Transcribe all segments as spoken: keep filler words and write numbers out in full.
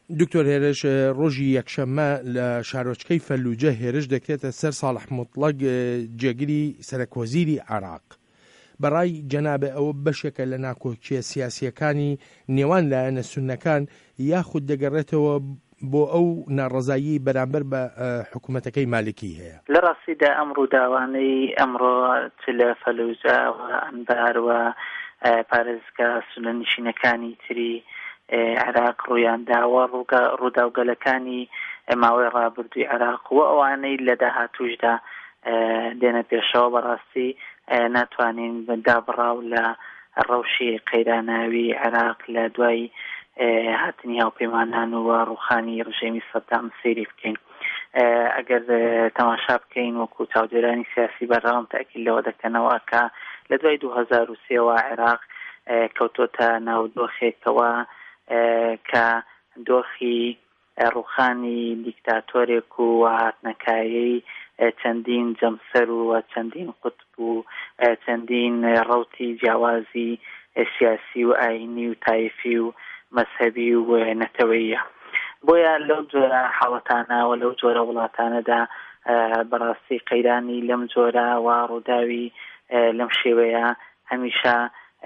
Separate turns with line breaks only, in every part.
دکتۆر هێرش ڕۆژی یەکشەممە لە شارۆچکەی فەلوجە هێرش دەکرێتە سەر ساڵح موتڵەق جێگیری سەرۆکوەزیری عێراق. بەڕای جەنابە ئەوە بەشێکە لە ناکۆکیە سیاسیەکانی نێوان لایەنە سوننەکان یاخود دەگەڕێتەوە بۆ ئەو ناڕەزایی بەرامبەر بە حکوومەتەکەی مالکی هەیە؟
لە ڕاستیدا ئەم ڕووداوانەی ئەمڕۆ چ لە فەلوجە و ئەنبار و پارێزگا سونەنشینەکانی تری عێراق ڕوویانداوە ڕووداوگەلەکانی ماوەی ڕابردووی عێراق و ئەوانەی لە داهاتووشدا دێنە پێشەوە بەڕاستی ناتوانین دابڕاو لە ڕەوشی قەیراناوی عێراق لە دوای هاتنی هاوپەیمانان و ڕوخانی ڕژێمی سەدام سەیری بکەین. ئەگەر تەماشا بکەین وەکو چاودێرانی سیاسی بەڕام تاکید لەوە دەکەنەوە کە لە دوای دوو هەزار و سێەوە عێراق کەوتۆتە ناو دۆخێکەوە کە دۆخی ڕوخانی دیکتاتۆرێک و هاتنەکایی چەندین جەمسەر و چەندین قوتب و چەندین ڕەوتی جیاوازی سیاسی و ئاینی و تایفی و مەذهبی و نەتەوەییە. بۆیە لەو جۆرە حاڵەتانە و لەو جۆرە وڵاتانەدا بەڕاستی قەیرانی لەم جۆرە و ڕووداوی لەم شێوەیە هەمیشە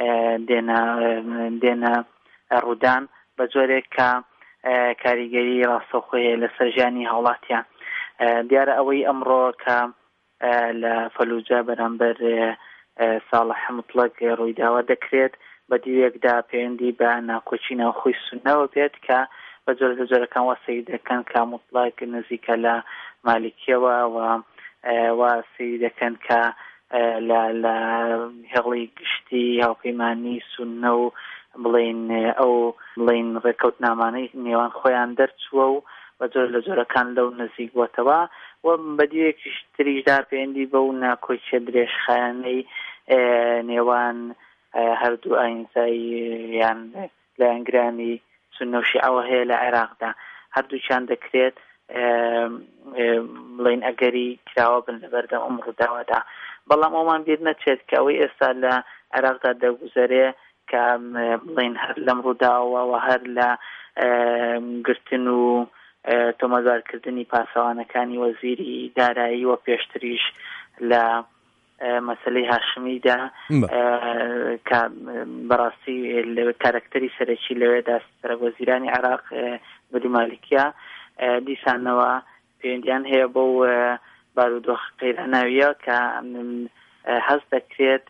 دێنە ڕوودان بە جۆرێک کە کاریگەری ڕاستەوخۆیە لە سەرژانی هاوڵاتیان. دیارە ئەوەی ئەمڕۆ کە لە فەلوجە بەرامبەر ساڵح موتڵەق ڕوویداوە دەکرێت بە دیوێکدا پەیوەندی بە ناکۆچی ناوخۆی سوننەوە بێت کە بە جۆرە لە جۆرەکان وەسەی دەکەن کە موتڵەق نزیکە لە مالکیەوە و واسی دەکەن کە لە هێڵی گشتی هاوپەیمانی سوننە و بڵێن ئەو بڵێن ڕێکەوتنامانەی نێوان خۆیان دەرچووە و بە جۆر لە جۆرەکان لەو نزیک بووەتەوە و بە دیوێکی تریشدا پەیوەندی بەو ناکۆچیە درێژخایانەی نێوان هەردوو ئاینزاییان لایەنگرانی سوننە و شیعەوە هەیە لە عێراقدا. هەردووچیان دەکرێت بڵێن ئەگەری کراوە بن لەبەردەم ئەم ڕووداوەدا. بەڵام ئەومان بیر نەچێت کە ئەوەی ئێستا لە عێراقدا دەگوزەرێ کە بڵێن هەر لەم ڕووداوە و هەر لە گرتن و تۆمەزارکردنی پاسەوانەکانی وەزیری دارایی و پێشتریش لە مەسەلەی هاشمیدا کە بەڕاستی کارکتەری سەرەکی لەوێدا سەرۆکوەزیرانی عێراق بەدی مالکیە دیسانەوە پەیوەندیان هەیە بۆ بارودۆخ قەیراناویە کە هەست دەکرێت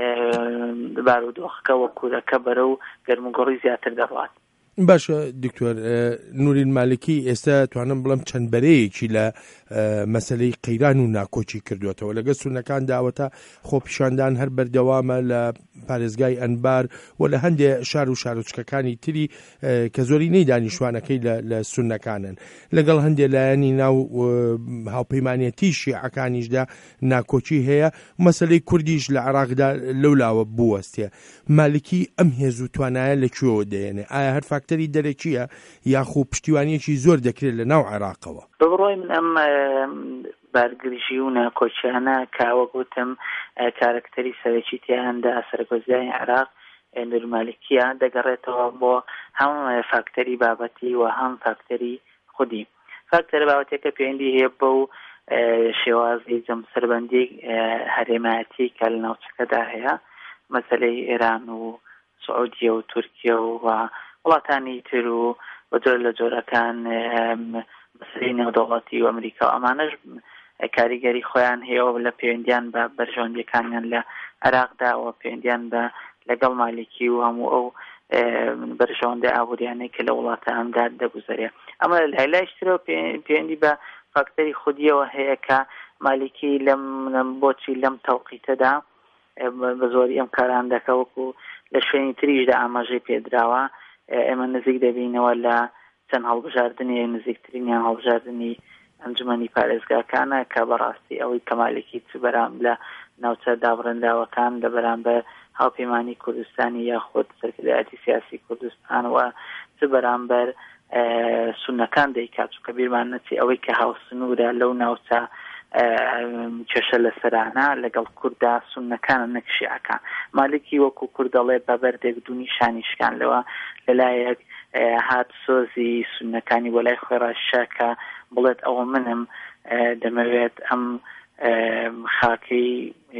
بارودۆخەکە وە کوورەکە بەرەو گەرموگەڕی زیاتر دەڕوات.
باشە دکتۆر نورین مالکی ئێستا توانم بڵم چەند بەرەیەکی لە مەسەلەی قەیران و ناکۆچی کردوێتەوە لەگەڵ سوننەکان داوەتە خۆپیشاندان هەر بەردەوامە لە پارێزگای ئەنبار و لە هەندێک شار و شارۆچکەکانی تری کە زۆری نەی دانیشتوانەکەی لە سوننەکانن لەگەڵ هەندێک لایەنی ناو هاوپەیمانێتی شیعەکانیشدا ناکۆچی هەیە. مەسەلەی کوردیش لە عێراقدا لەولاوە بوەستێ. مالکی ئەم هێز و توانایە لەکوێوە دێنێ؟ ئایا هەر فاکتەری دەرەکیە یاخۆ پشتیوانیەکی زۆر دەکرێت لە ناو عێراقەوە؟
بڕۆی من ئەم بارگریژی و ناکۆچیانە کاوە گوتم کارکتەری سەرەکی تیاندا سەرۆکوەزیرانی عێراق نور مالکیە دەگەڕێتەوە بۆ هەم فاکتەری بابەتی و هەم فاکتەری خودی. فاکتەر بابەتێکە پەیوەندی هەیە بۆ شێوازی جەمسەربەندی هەرێمایەتی کە لە ناوچەکەدا هەیە، مەسەلەی ئێران و سعودیە و تورکیە و وڵاتانی تر و بە جۆر لە جۆرەکان مەسەلەی نێودەوڵەتی و ئەمریکا و ئەمانەش کاریگەری خۆیان هەیە و لە پەیوەندیان بە بەرژەوەندیەکانیان لە عێراقدا و پەیوەندیان بە لەگەڵ مالکی و هەموو ئەو بەرژەوەندە ئابوووریانەی کە لە وڵاتاندا دەگوزەرێ. ئەمە لە لایشترەوە پەیوەندی بە فاکتەری خودیەوە هەیە کە مالکی لەم بۆچی لەم تەوقیتەدا بە زۆری ئەم کاران دەکە وەکو لە شوێنی تریشدا ئاماژەی پێدراوە. ئێمە نزیک دەبینەوە لە چەند هەڵبژاردننی نزیکترینیان هەڵبژاردننی ئەنجومەنی پارێزگاکانە کە بەڕاستی ئەوەی کە مالکی چ بەرام لە ناوچە دابڕێنداوەکان لە بەرامبەر هاوپەیمانی کوردستانی یاخود سەرکردایەتی سیاسی کوردستان و چ بەرامبەر سوننەکان دەیکات و کە بیرمان نەچێ ئەوەی کە هاوسنوورە لەو ناوچە کێشە لە سەرانە لەگەڵ کووردا سوننەکانە نەک شیعەکان. مالکی وەکو کورد دەڵێ بە بەردێک دوو نیشانیشکان لەوە لەلایەک هات سۆزی سونەکانی بۆ لای خۆی ڕاشا کە بڵێت ئەوە منم دەمەوێت ئەم خاکەی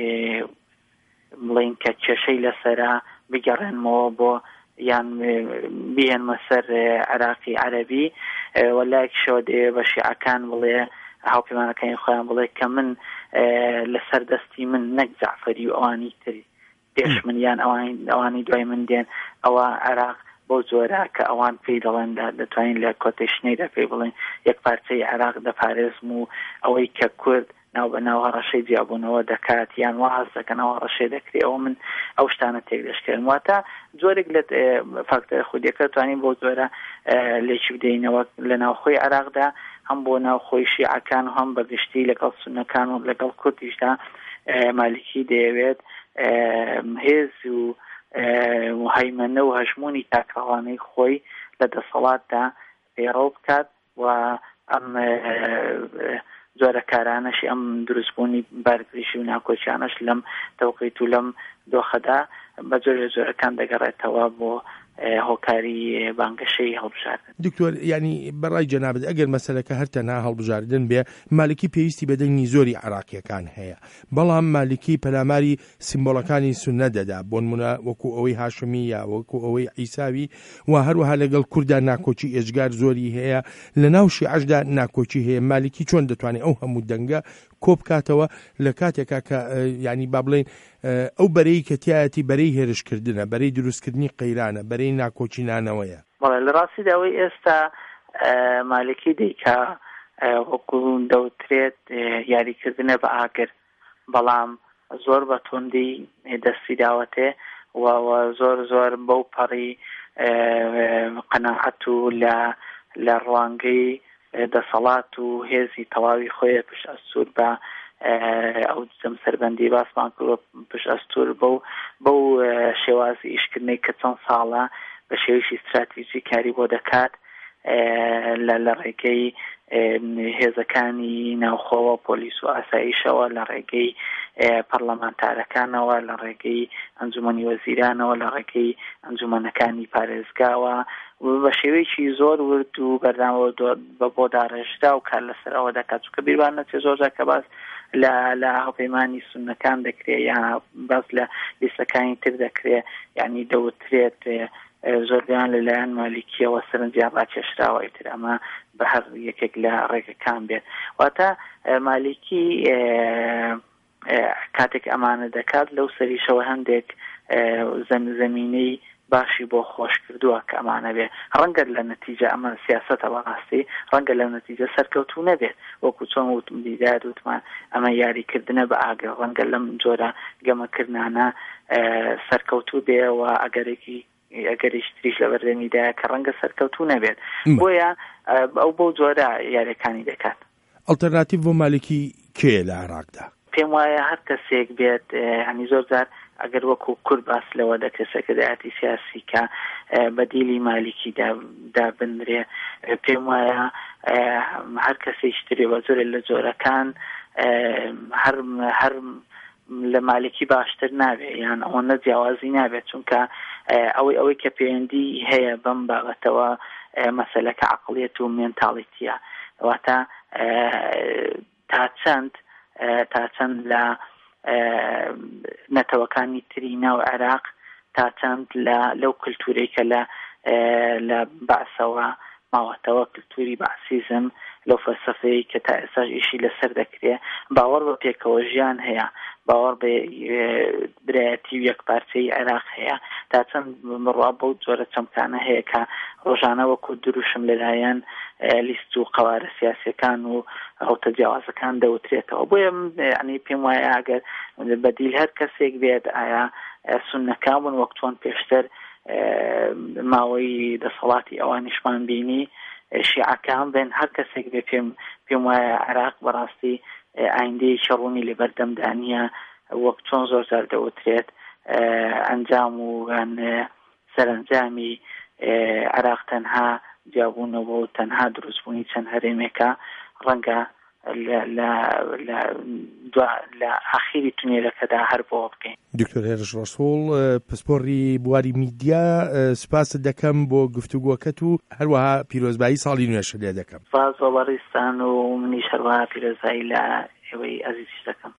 بڵین کە کێشەی لەسەرا بگەڕێنمەوە بۆ یان بێنمە سەر عێراقی عەرەبی وەلایەک شەوە دێ بە شیعەکان بڵێ هاوپەیمانەکانی خۆیان بڵێ کە من لەسەر دەستی من نەک جەعفەری و ئەوانی تری پێش من یان ئەوانی دوای من دێن ئەوە عێراق بۆ زۆرە کە ئەوان پێی دەڵێن دەتوانین لە کۆتێشنەیدا پێی بڵێن یەک پارچەی عێراق دەپارێزم و ئەوەی کە کورد ناو بە ناو هەڕەشەی جیابوونەوە دەکات یان وا هەست دەکەنەوە هەڕەشەی دەکرێت ئەوە من ئەو شتانە تێک دەشکێن واتە جۆرێک لە فاکتەرە خودیەکە توانین بۆ زۆرە لێکی بدەینەوە لە ناوخۆی عێراقدا هەم بۆ ناوخۆی شیعەکان و هەم بەگشتی لەگەڵ سونەکان و لەگەڵ کوردیشدا مالکی دەیەوێت هێز و هەیمەنە و هەژمونی تاکاوانەی خۆی لە دەسەڵاتدا پەیڕەو بکات و ئەم زۆرە کارانەشی ئەم دروستبوونی بارگریشی و ناکۆچیانەش لەم تەوقیت و لەم دۆخەدا بە جۆرە جۆرەکان دەگەڕێتەوە بۆ هۆکاری بانگەشەی هەڵبژاردن.
دکتۆر ینی بەڕای جەنابەت ئەگەر مەسەلەکە هەر تەنها هەڵبژاردن بێ مالکی پێویستی بە دەنگی زۆری عێراقیەکان هەیە بەڵام مالکی پەلاماری سیمبۆڵەکانی سوننە دەدا بۆ نمونە وەکو ئەوەی هاشمی یا وەکو ئەوەی عیساوی و هەروەها لەگەڵ کووردا ناکۆچی ئێجگار زۆری هەیە لە ناو شیعەشدا ناکۆچی هەیە مالکی چۆن دەتوانێت ئەو هەموو دەنگە کۆ بکاتەوە لە کاتێکا کە ینی با بڵێن ئەو بەرەی کە تایەتی بەرەی هێرشکردنە بەرەی دروستکردنی قەیرانە بەرەی ناکۆچینانەوەیە.
بەڵێ لە ڕاستیدا ئەوەی ئێستا مالکی دیکە وەکو دەوترێت یاریکردنە بە ئاگر بەڵام زۆر بە توندی دەستی داوەتێ و زۆر زۆر بەو پەڕی قەناعەت و لە لە ڕوانگەی دەسەڵات و هێزی تەواوی خۆیە پشت ئەستور بە ئەو جەم سەربەندی باسمان کردووە پشت ئەستور بەو بەو شێوازی ئیشکردنەی کە چەند ساڵە بە شێوەیەکی استراتیژی کاری بۆ دەکات لە لە ڕێگەی هێزەکانی ناوخۆوە پۆلیس و ئاسایشەوە لە ڕێگەی پەرلەمانتارەکانەوە لە ڕێگەی ئەنجومەنی وەزیرانەوە لە ڕێگەی ئەنجومەنەکانی پارێزگاوە بە شێوەیەکی زۆر ورد و بەردامەوە بە بۆ داڕێژدا و کار لەسەرەوە دەکات چونکە بیربان نەچێ زۆرجار کە باس لە لە هاوپەیمانی سوننەکان دەکرێت یان باس لە لیستەکانی تر دەکرێت یعنی دەوترێت زۆربیان لەلایەن مالیکیەوە سەرنجیان ڕاکێشراوە ئیتر ئەمە بە هەر یەکێک لە ڕێگەکان بێت واتە مالیکی کاتێک ئەمانە دەکات لەو سەریشەوە هەندێک زەمینەی باشی بۆ خۆش کردووە کە ئەمانە بێ ڕەنگە لە نەتیجە ئەمە سیاسەتە بەڕاستی ڕەنگە لە نەتیجە سەرکەوتوو نەبێت وەکو چۆن وتمدیداد وتمان ئەمە یاریکردنە بە ئاگر ڕەنگە لەم جۆرە گەمەکردانە سەرکەوتوو بێەوە ئەگەرێکی ئەگەریش تریش لە بەردەمیدایە کە ڕەنگە سەرکەوتوو نەبێت بۆیە ئەو بۆ جۆرە یاریەکانی دەکات.
ئەڵتەرناتیڤ بۆ مالکی کێ لە عێراقدا؟
پێم وایە هەر کەسێک بێت هەنی زۆر جار ئەگەر وەکو کورد باس لەوە دەکەسەکە دایەتی سیاسی کە بەدیلی مالیکی دابنرێ پێم وایە هەر کەسێکترێ بە زۆرە لە جۆرەکان هەر هەر لە مالکی باشتر نابێت یان ئەوە نەجیاوازی نابێت چونکە ئەوەی ئەوەی کە پەیوەندی هەیە بەم بابەتەوە مەسەلەکە عەقڵیەت و مێنتاڵیتیە واتە تا چەند تا چەند لە نەتەوەکانی تری ناو عێراق تا چەند لە لەو کللتورەی کە لە لە بەعسەوە ماوەتەوە کللتوری بەعسیزم لەو فەلسەفەی کە تا ئێستا ئیشی لەسەر دەکرێت باوەڕ بە پێکەوە ژیان هەیە باوەڕ بە برایەتی و یەکپارچەی عێراق هەیە تا چەند بڕوا بەو جۆرە چەمکانە هەیە کە ڕۆژانە وەکو دروشم لەلایەن لیست و قەوارە سیاسیەکان و ڕەوتە جیاوازەکان دەوترێتەوە بۆیە ینی پێم وایە ئەگەر بەدیل هەر کەسێک بێت ئایا سوننەکان بوون وەک چۆن پێشتر ماوەی دەسەڵاتی ئەوانیشمان بینی شیعەکان بێن هەر کەسێک بێ پێم پێم وایە عێراق بەڕاستی ئایندەی شەڕوونی لەبەردەمدانیە وەک چۆن زۆر جار دەوترێت ئەنجام و سەرنجامی عێراق تەنها جیابوونەوە و تەنها دروستبوونی چەند هەرێمێکە ڕەنگە لە ئاخیری تونێلەکەدا هەر بۆ بکەین.
دکتۆر هێرش ڕەسوڵ پسپۆڕی بواری میدیا سپاس دەکەم بۆ گفتوگۆکەت و هەروەها پیرۆزبایی ساڵی نوێش لێ دەکەم.
سپاس بۆ بەڕێستان و منیش هەروەها پیرۆزبایی لە ئێوەی ئەزیز دەکەم.